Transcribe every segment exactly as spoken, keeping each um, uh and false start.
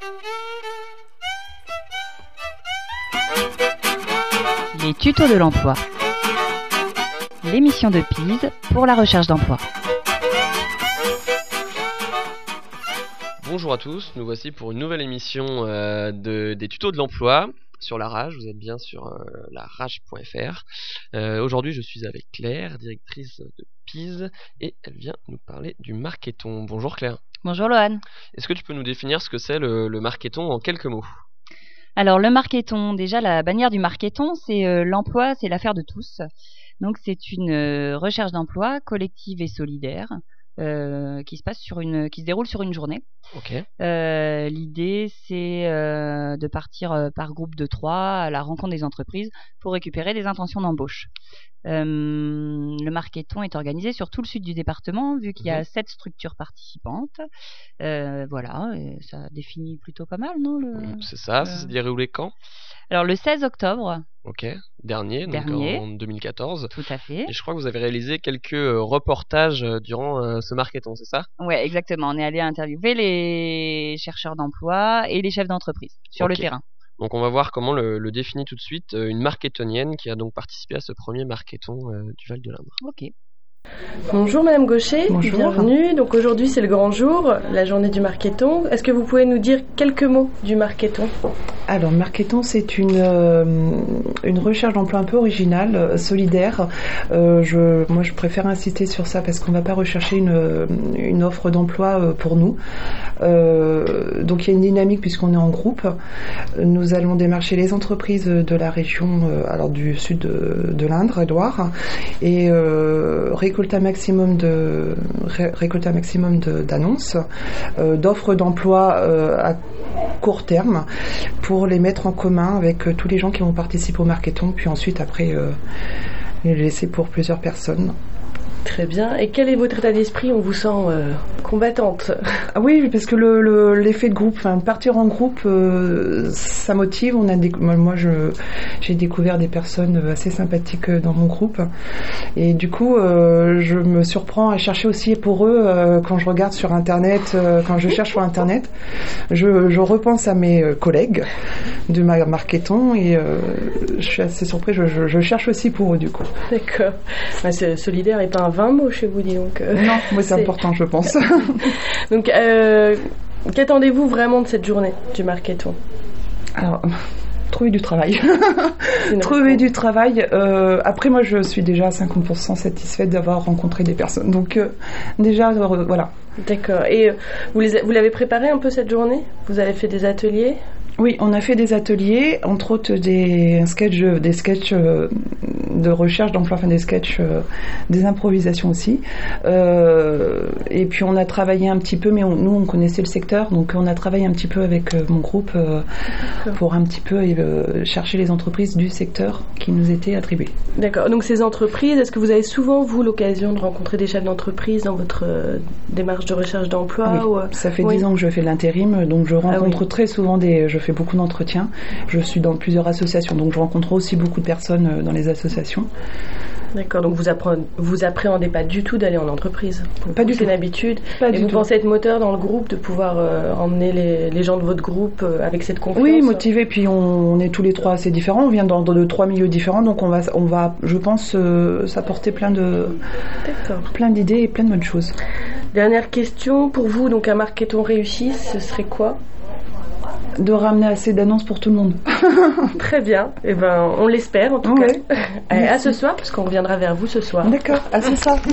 Les tutos de l'emploi. L'émission de P I S pour la recherche d'emploi. Bonjour à tous, nous voici pour une nouvelle émission euh, de, des tutos de l'emploi sur la Rage. Vous êtes bien sur euh, la rage point f r. Euh, aujourd'hui, je suis avec Claire, directrice de P I S, et elle vient nous parler du marketon. Bonjour Claire. Bonjour Lohan. Est-ce que tu peux nous définir ce que c'est le, le marketon en quelques mots ? Alors le marketon, déjà la bannière du marketon, c'est euh, l'emploi, c'est l'affaire de tous. Donc c'est une euh, recherche d'emploi collective et solidaire euh, qui se passe sur une, qui se déroule sur une journée. Ok. Euh, l'idée c'est euh, de partir euh, par groupe de trois à la rencontre des entreprises pour récupérer des intentions d'embauche. Euh, le marketon est organisé sur tout le sud du département, vu qu'il y a Mhm. sept structures participantes. Euh, voilà, et ça définit plutôt pas mal, non le, C'est ça, ça le... s'est déroulé quand ? Alors le seize octobre. Ok, dernier, donc Dernier. en deux mille quatorze. Tout à fait. Et je crois que vous avez réalisé quelques euh, reportages euh, durant euh, ce marketon, c'est ça ? Ouais, exactement. On est allé interviewer les chercheurs d'emploi et les chefs d'entreprise sur Ok. le terrain. Donc on va voir comment le, le définit tout de suite euh, une marketonienne qui a donc participé à ce premier marketon euh, du Val-de-Limbre. Ok. Bonjour Madame Gaucher, Bonjour. Bienvenue. Donc aujourd'hui c'est le grand jour, la journée du marketon. Est-ce que vous pouvez nous dire quelques mots du marketon ? Alors, Marketon, c'est une, euh, une recherche d'emploi un peu originale, euh, solidaire. Euh, je, moi, je préfère insister sur ça parce qu'on ne va pas rechercher une, une offre d'emploi euh, pour nous. Euh, donc, il y a une dynamique puisqu'on est en groupe. Nous allons démarcher les entreprises de la région, euh, alors du sud de, de l'Indre, Loire, et euh, récolter un maximum de ré, récolter un maximum de, d'annonces, euh, d'offres d'emploi euh, à court terme pour les mettre en commun avec euh, tous les gens qui vont participer au marketon, puis ensuite après euh, les laisser pour plusieurs personnes. Très bien. Et quel est votre état d'esprit ? On vous sent euh, combattante. Ah oui, parce que le, le, l'effet de groupe, enfin, partir en groupe, euh, ça motive. On a des, moi, je, j'ai découvert des personnes assez sympathiques dans mon groupe. Et du coup, euh, je me surprends à chercher aussi pour eux, euh, quand je regarde sur Internet, euh, quand je cherche sur Internet, je, je repense à mes collègues de ma marketon et euh, je suis assez surpris. Je, je, je cherche aussi pour eux, du coup. D'accord. Bah, c'est, solidaire n'est pas un vingt mots chez vous, dis donc. Non, moi, c'est, c'est... important, je pense. Donc, euh, qu'attendez-vous vraiment de cette journée du marketon ? Alors, trouver du travail. trouver du travail. Euh, après, moi, je suis déjà à cinquante pour cent satisfaite d'avoir rencontré des personnes. Donc, euh, déjà, euh, voilà. D'accord. Et euh, vous, les, vous l'avez préparé un peu cette journée ? Vous avez fait des ateliers ? Oui, on a fait des ateliers, entre autres des sketchs, des sketchs de recherche d'emploi, enfin des sketchs, des improvisations aussi. Euh, et puis on a travaillé un petit peu, mais on, nous on connaissait le secteur, donc on a travaillé un petit peu avec mon groupe euh, pour un petit peu euh, chercher les entreprises du secteur qui nous étaient attribuées. D'accord. Donc ces entreprises, est-ce que vous avez souvent vous l'occasion de rencontrer des chefs d'entreprise dans votre euh, démarche de recherche d'emploi ? Oui. ou... Ça fait oui. dix ans que je fais de l'intérim, donc je rencontre ah, oui. très souvent des, je fais beaucoup d'entretiens. Je suis dans plusieurs associations, donc je rencontre aussi beaucoup de personnes dans les associations. D'accord, donc vous apprenez, vous appréhendez pas du tout d'aller en entreprise. Pour pas vous, du c'est tout. une habitude. Pas et du vous tout. pensez être moteur dans le groupe, de pouvoir euh, emmener les, les gens de votre groupe euh, avec cette confiance. Oui, motivé. Puis on, on est tous les trois assez différents. On vient dans, dans de trois milieux différents, donc on va, on va, je pense, euh, s'apporter plein de, D'accord. plein d'idées et plein de bonnes choses. Dernière question pour vous. Donc un marketon réussi, ce serait quoi ? De ramener assez d'annonces pour tout le monde. Très bien. Eh ben, on l'espère en tout ouais. cas. Allez, à ce soir, parce qu'on reviendra vers vous ce soir. D'accord. À ce soir.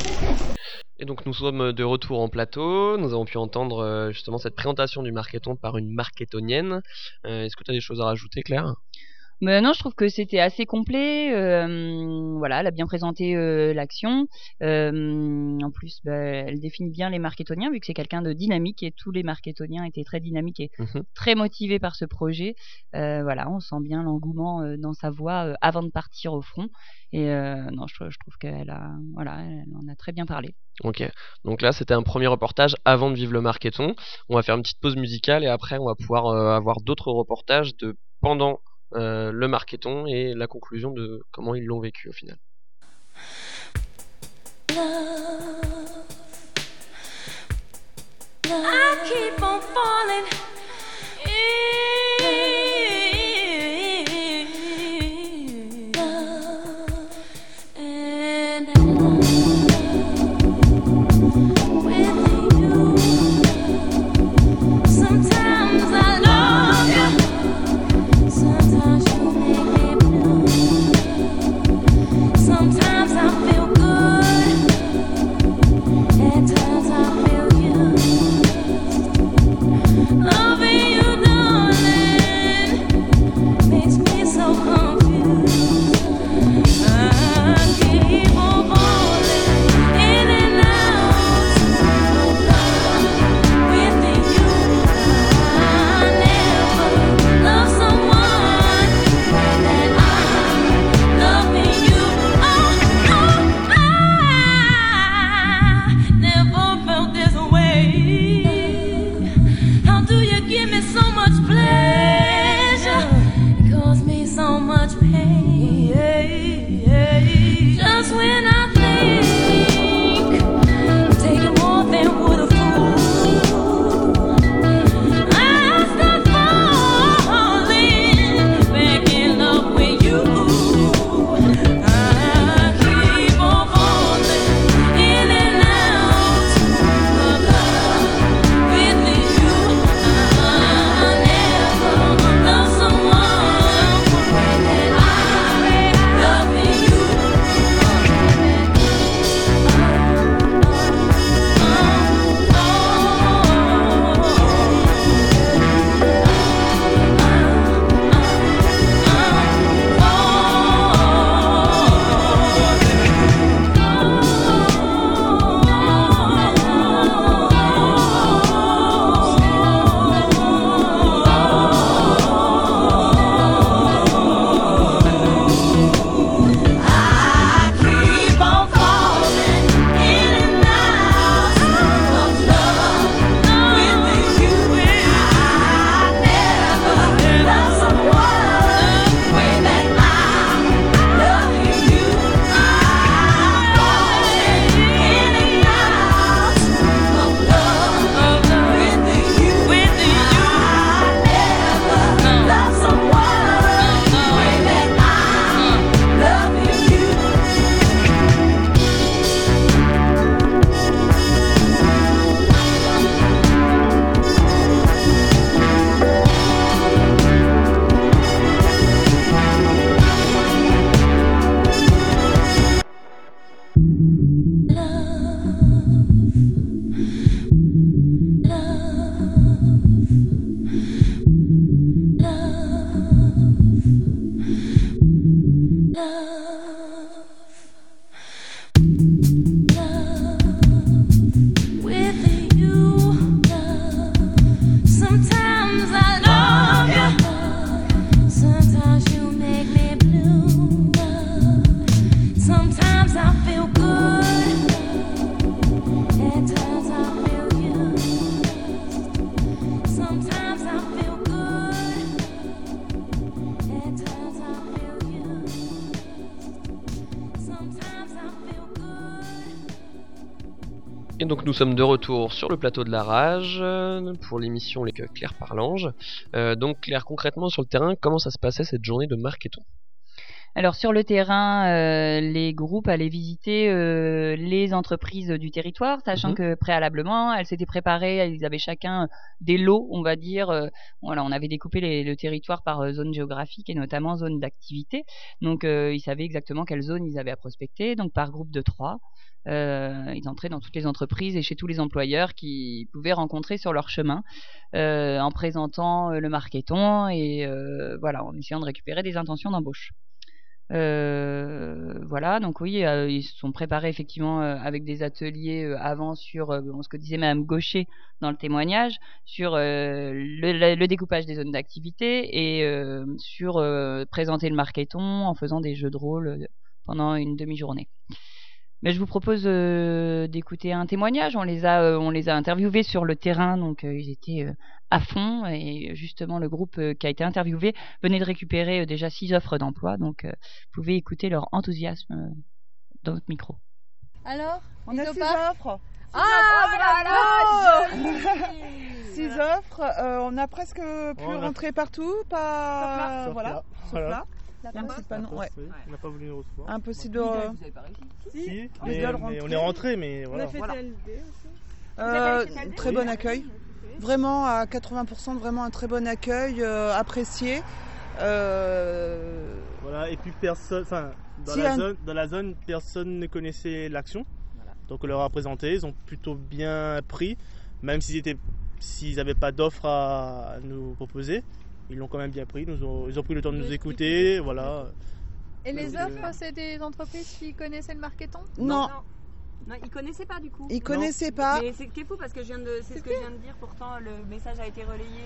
Et donc nous sommes de retour en plateau. Nous avons pu entendre euh, justement cette présentation du marketon par une marketonienne. Euh, est-ce que tu as des choses à rajouter, Claire ? Mais non, je trouve que c'était assez complet. Euh, voilà, elle a bien présenté euh, l'action. Euh, en plus, bah, elle définit bien les marketoniens, vu que c'est quelqu'un de dynamique et tous les marketoniens étaient très dynamiques et mmh. très motivés par ce projet. Euh, voilà, on sent bien l'engouement euh, dans sa voix euh, avant de partir au front. Et euh, non, je, je trouve qu'elle a, voilà, elle en a très bien parlé. Ok, donc là c'était un premier reportage avant de vivre le marketon. On va faire une petite pause musicale et après on va pouvoir euh, avoir d'autres reportages de pendant Euh, le marketon et la conclusion de comment ils l'ont vécu au final. Love. I keep on falling Sometimes I love you, sometimes you make me blue. Sometimes I feel good, at times I feel used. Sometimes I feel good, at times I feel used. Sometimes I feel good. Et donc nous sommes de retour sur le plateau de la Rage euh, pour l'émission avec Claire Parlange. Euh, donc Claire, concrètement sur le terrain, comment ça se passait cette journée de Marketon ? Alors sur le terrain, euh, les groupes allaient visiter euh, les entreprises du territoire, sachant Mhm. que préalablement, elles s'étaient préparées, ils avaient chacun des lots, on va dire. euh, voilà, on avait découpé les- le territoire par euh, zone géographique et notamment zone d'activité. Donc euh, ils savaient exactement quelle zone ils avaient à prospecter. Donc par groupe de trois, euh, ils entraient dans toutes les entreprises et chez tous les employeurs qu'ils pouvaient rencontrer sur leur chemin, euh, en présentant euh, le marketon et euh, voilà, en essayant de récupérer des intentions d'embauche. Euh, voilà, donc oui, euh, ils se sont préparés effectivement euh, avec des ateliers euh, avant sur euh, bon, ce que disait Madame Gaucher dans le témoignage, sur euh, le, le- le découpage des zones d'activité et euh, sur euh, présenter le marketon en faisant des jeux de rôle euh, pendant une demi-journée. Mais je vous propose euh, d'écouter un témoignage. On les a, euh, on les a interviewés sur le terrain, donc euh, ils étaient euh, à fond. Et justement, le groupe euh, qui a été interviewé venait de récupérer euh, déjà six offres d'emploi. Donc, euh, vous pouvez écouter leur enthousiasme euh, dans votre micro. Alors, On a six Isopa offres. Ah, voilà, Six offres. euh, on a presque pu On a- rentrer partout. Pas. Sauf Voilà. là. Sauf Voilà. là. La Même poste. si pas non. Ouais. On n'a pas voulu nous recevoir. Impossible de. Si, on mais, doit mais rentrer. on est rentré, mais On voilà. a fait Voilà. T L D aussi. Vous avez Euh, fait T L D? très bon accueil. Vraiment à quatre-vingts pour cent, vraiment un très bon accueil, euh, apprécié. Euh, Voilà, et puis personne, enfin, dans, Si la un- zone, dans la zone, personne ne connaissait l'action. Donc on leur a présenté, ils ont plutôt bien pris, même s'ils étaient, s'ils n'avaient pas d'offre à nous proposer, ils l'ont quand même bien pris. Nous ont, ils ont pris le temps de nous écouter, voilà. Et les Donc, offres, c'est des entreprises qui connaissaient le marketon? non, Non, ils connaissaient pas du coup. ils connaissaient pas. Mais c'est ce qui est fou parce que je viens de, c'est ce que je viens de dire. Pourtant, le message a été relayé.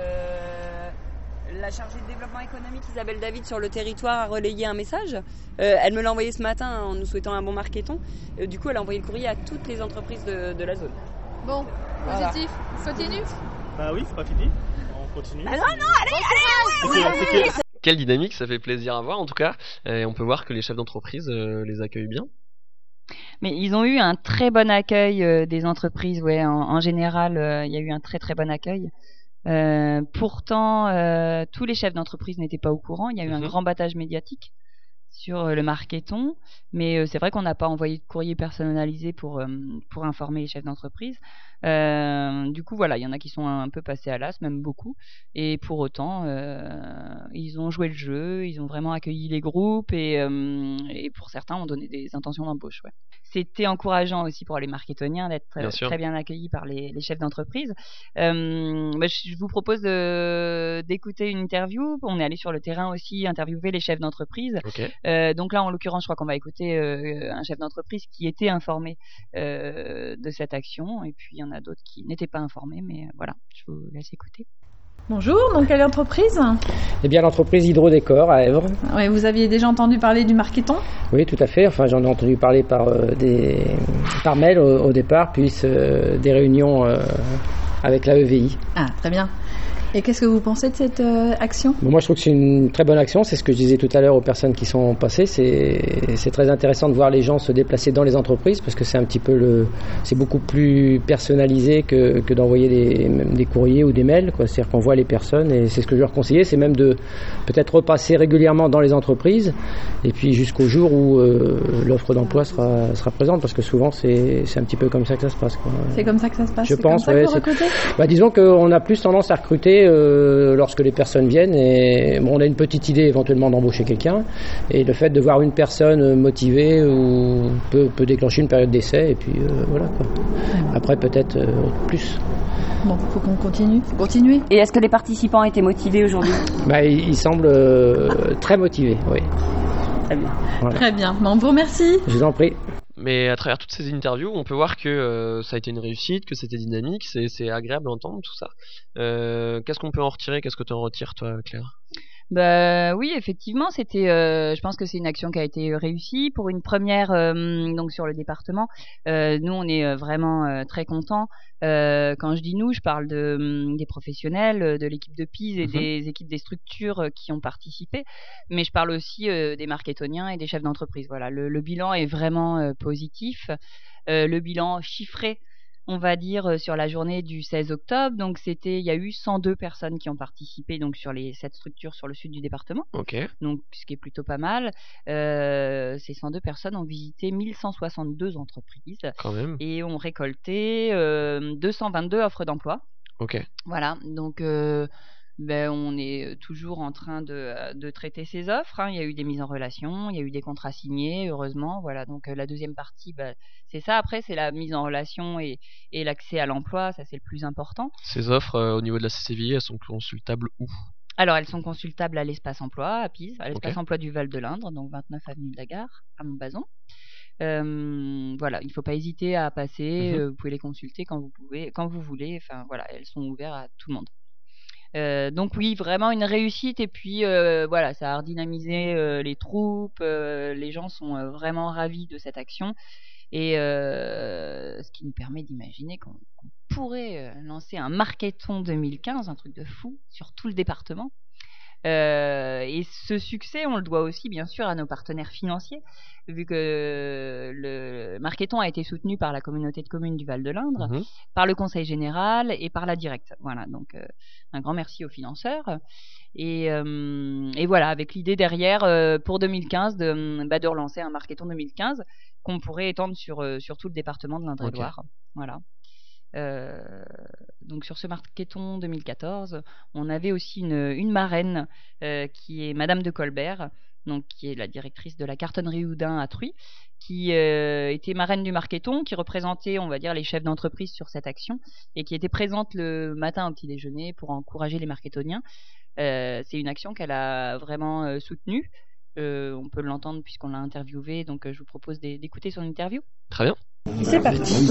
euh, La chargée de développement économique Isabelle David sur le territoire a relayé un message. Euh, elle me l'a envoyé ce matin en nous souhaitant un bon marketon. Euh, du coup, elle a envoyé le courrier à toutes les entreprises de, de la zone. Bon, Voilà. positif. Continue. Bah oui, c'est pas fini, on continue. Ah non, non, allez, allez, C'est que- c'est que- Quelle dynamique, ça fait plaisir à voir en tout cas. Et on peut voir que les chefs d'entreprise euh, les accueillent bien. Mais ils ont eu un très bon accueil euh, des entreprises. Ouais, en, en général, euh, il y a eu un très très bon accueil. Euh, pourtant, euh, tous les chefs d'entreprise n'étaient pas au courant. Il y a eu un Mhm. grand battage médiatique sur euh, le marketon, mais euh, c'est vrai qu'on n'a pas envoyé de courrier personnalisé pour, euh, pour informer les chefs d'entreprise. Euh, du coup, voilà, il y en a qui sont un peu passés à l'as, même beaucoup, et pour autant, euh, ils ont joué le jeu, ils ont vraiment accueilli les groupes, et, euh, et pour certains, ont donné des intentions d'embauche. Ouais. C'était encourageant aussi pour les marketoniens d'être Bien euh, sûr. très bien accueillis par les, les chefs d'entreprise. Euh, bah, je je vous propose de- d'écouter une interview. On est allé sur le terrain aussi interviewer les chefs d'entreprise. Ok. Euh, donc là, en l'occurrence, je crois qu'on va écouter euh, un chef d'entreprise qui était informé euh, de cette action, et puis il y en a d'autres qui n'étaient pas informés, mais euh, voilà, je vous laisse écouter. Bonjour, donc quelle entreprise? Eh bien, l'entreprise Hydrodécor à Èvre. Ouais, vous aviez déjà entendu parler du marketon? Oui, tout à fait. Enfin, j'en ai entendu parler par, euh, des... par mail au, au départ, puis euh, des réunions euh, avec la E V I. Ah, très bien. Et qu'est-ce que vous pensez de cette euh, action? Bon, moi, je trouve que c'est une très bonne action. C'est ce que je disais tout à l'heure aux personnes qui sont passées. C'est, c'est très intéressant de voir les gens se déplacer dans les entreprises parce que c'est un petit peu le, c'est beaucoup plus personnalisé que, que d'envoyer des, même des courriers ou des mails, quoi. C'est-à-dire qu'on voit les personnes et c'est ce que je leur conseillais. C'est même de peut-être repasser régulièrement dans les entreprises et puis jusqu'au jour où euh, l'offre d'emploi sera, sera présente parce que souvent c'est, c'est un petit peu comme ça que ça se passe, quoi. C'est comme ça que ça se passe? Je C'est pense, comme ça ouais, que vous c'est- recrutez? Bah, disons qu'on a plus tendance à recruter euh, lorsque les personnes viennent et bon, on a une petite idée éventuellement d'embaucher quelqu'un et le fait de voir une personne motivée ou peut, peut déclencher une période d'essai et puis euh, voilà, quoi. Après peut-être euh, plus. Bon, faut qu'on continue. Continuez. Et est-ce que les participants étaient motivés aujourd'hui? Bah, il, il semble euh, très motivé, oui. Très bien. Voilà. Très bien. Bon, on vous remercie. Je vous en prie. Mais à travers toutes ces interviews, on peut voir que euh, ça a été une réussite, que c'était dynamique, c'est, c'est agréable d'entendre tout ça. Euh, qu'est-ce qu'on peut en retirer? Qu'est-ce que tu en retires, toi, Claire? Bah oui, effectivement, c'était. Euh, je pense que c'est une action qui a été réussie pour une première. Euh, donc sur le département, euh, nous on est euh, vraiment euh, très contents. Euh, quand je dis nous, je parle de hum, des professionnels, de l'équipe de Pise et Mhm. des équipes des structures euh, qui ont participé, mais je parle aussi euh, des marketoniens et des chefs d'entreprise. Voilà, le, le bilan est vraiment euh, positif. Euh, le bilan chiffré, on va dire, euh, sur la journée du seize octobre. Donc, c'était, il y a eu cent deux personnes qui ont participé donc sur les sept structures sur le sud du département. Ok. Donc, ce qui est plutôt pas mal. Euh, ces cent deux personnes ont visité mille cent soixante-deux entreprises Quand même. et ont récolté euh, deux cent vingt-deux offres d'emploi. Ok. Voilà, donc euh, ben, on est toujours en train de, de traiter ces offres. Hein. Il y a eu des mises en relation, il y a eu des contrats signés, heureusement. Voilà, donc euh, la deuxième partie, ben, c'est ça. Après, c'est la mise en relation et, et l'accès à l'emploi, ça c'est le plus important. Ces offres, euh, au niveau de la C C V I, elles sont consultables où? Alors, elles sont consultables à l'espace emploi, à Pise, à l'espace Ok. emploi du Val-de-l'Indre, donc vingt-neuf avenue de la Gare, à Montbazon. Euh, voilà, il ne faut pas hésiter à passer. Mhm. euh, vous pouvez les consulter quand vous pouvez, quand vous voulez. Enfin, voilà, elles sont ouvertes à tout le monde. Euh, donc oui, vraiment une réussite. Et puis euh, voilà, ça a redynamisé euh, les troupes. euh, les gens sont euh, vraiment ravis de cette action. Et euh, ce qui nous permet d'imaginer qu'on, qu'on pourrait euh, lancer un Marketon deux mille quinze, un truc de fou, sur tout le département. Euh, et ce succès, on le doit aussi bien sûr à nos partenaires financiers, vu que le Marketon a été soutenu par la communauté de communes du Val-de-l'Indre, Mhm. par le Conseil général et par la Directe. Voilà, donc euh, un grand merci aux financeurs. Et, euh, et voilà, avec l'idée derrière euh, pour deux mille quinze de, bah, de relancer un Marketon deux mille quinze qu'on pourrait étendre sur, euh, sur tout le département de l'Indre-et-Loire. Ok. Voilà. Euh, donc sur ce Marketon deux mille quatorze, on avait aussi une, une marraine euh, qui est Madame de Colbert, donc qui est la directrice de la cartonnerie Houdin à Truy, qui euh, était marraine du Marketon, qui représentait, on va dire, les chefs d'entreprise sur cette action et qui était présente le matin au petit déjeuner pour encourager les marketoniens. Euh, c'est une action qu'elle a vraiment euh, soutenue. Euh, on peut l'entendre puisqu'on l'a interviewée, donc euh, je vous propose d'é- d'écouter son interview. Très bien. C'est parti.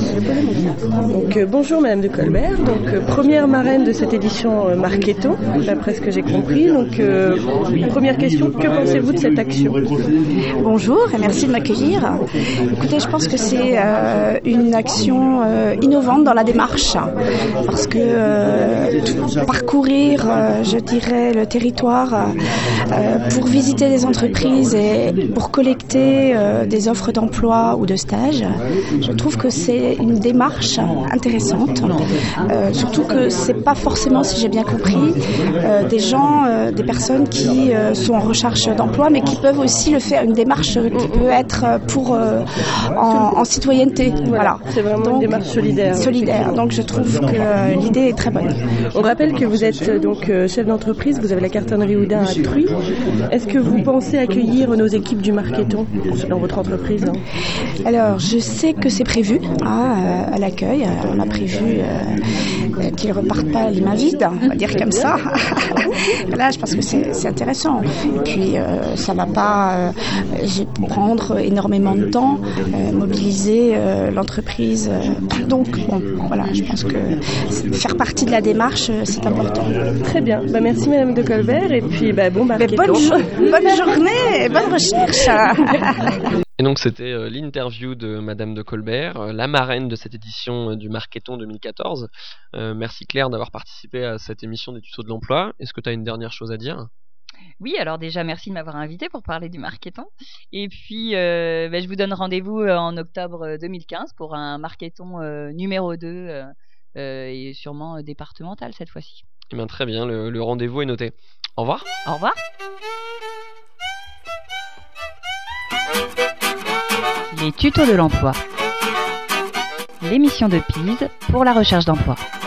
Donc euh, bonjour Madame de Colbert, donc euh, première marraine de cette édition euh, Marketon, d'après ce que j'ai compris. Donc euh, première question, que pensez-vous de cette action? Bonjour et merci de m'accueillir. Écoutez, je pense que c'est euh, une action euh, innovante dans la démarche, parce que euh, parcourir, euh, je dirais, le territoire euh, pour visiter des entreprises et pour collecter euh, des offres d'emploi ou de stage, je trouve que c'est une démarche intéressante, euh, surtout que c'est pas forcément, si j'ai bien compris, euh, des gens, euh, des personnes qui euh, sont en recherche d'emploi, mais qui peuvent aussi le faire, une démarche qui peut être pour euh, en, en citoyenneté. Voilà. C'est vraiment Donc, une démarche solidaire. solidaire. Donc je trouve que euh, l'idée est très bonne. On rappelle que vous êtes euh, donc euh, chef d'entreprise, vous avez la cartonnerie Houdin à Truy. Est-ce que vous pensez accueillir nos équipes du Marketon dans votre entreprise? Alors, je sais que c'est prévu hein, à l'accueil. On a prévu euh, qu'ils repartent pas les mains vides, on va dire comme ça. Là, je pense que c'est, c'est intéressant. Et puis, euh, ça va pas euh, prendre énormément de temps, euh, mobiliser euh, l'entreprise. Donc, bon, voilà, je pense que faire partie de la démarche, c'est important. Très bien. Bah, merci Madame de Colbert et puis bah, bon Marketon. Bonne, jo- bonne journée et bonne recherche. Et donc c'était euh, l'interview de Madame de Colbert, euh, la marraine de cette édition euh, du Marketon deux mille quatorze. Euh, merci Claire d'avoir participé à cette émission des tutos de l'emploi. Est-ce que tu as une dernière chose à dire? Oui, alors déjà, merci de m'avoir invité pour parler du Marketon. Et puis, euh, ben, je vous donne rendez-vous euh, en octobre deux mille quinze pour un Marketon euh, numéro deux euh, euh, et sûrement euh, départemental cette fois-ci. Eh bien très bien, le, le rendez-vous est noté. Au revoir. Au revoir. Les tutos de l'emploi. L'émission de Pise pour la recherche d'emploi.